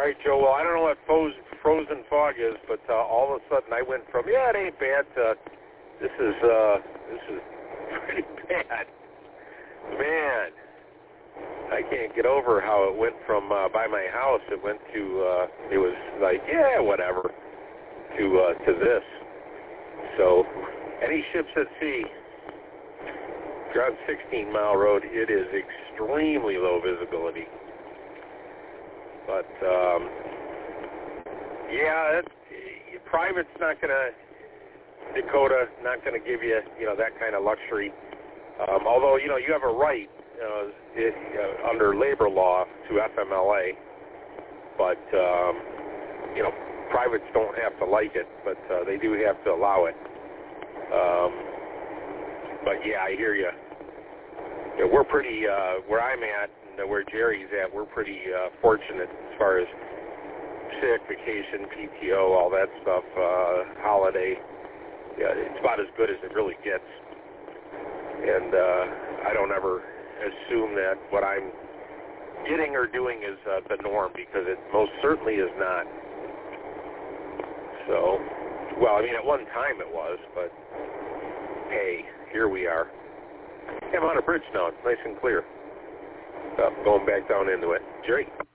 All right, Joe. Well, I don't know what frozen fog is, but all of a sudden I went from it ain't bad to this is pretty bad. Man, I can't get over how it went from by my house. It went to it was like whatever to this. So any ships at sea, if you're on 16 Mile Road, it is extremely low visibility. But private's not gonna, Dakota not gonna give you that kind of luxury. Although you have a right under labor law to FMLA, but privates don't have to like it, but they do have to allow it. But I hear you. We're pretty where I'm at and where Jerry's at. We're pretty fortunate as far as sick, vacation, PTO, all that stuff, holiday. It's about as good as it really gets. And I don't ever assume that what I'm getting or doing is the norm, because it most certainly is not. So, well, I mean, at one time it was, but hey, here we are. I'm on a bridge now. It's nice and clear. Going back down into it. Jerry?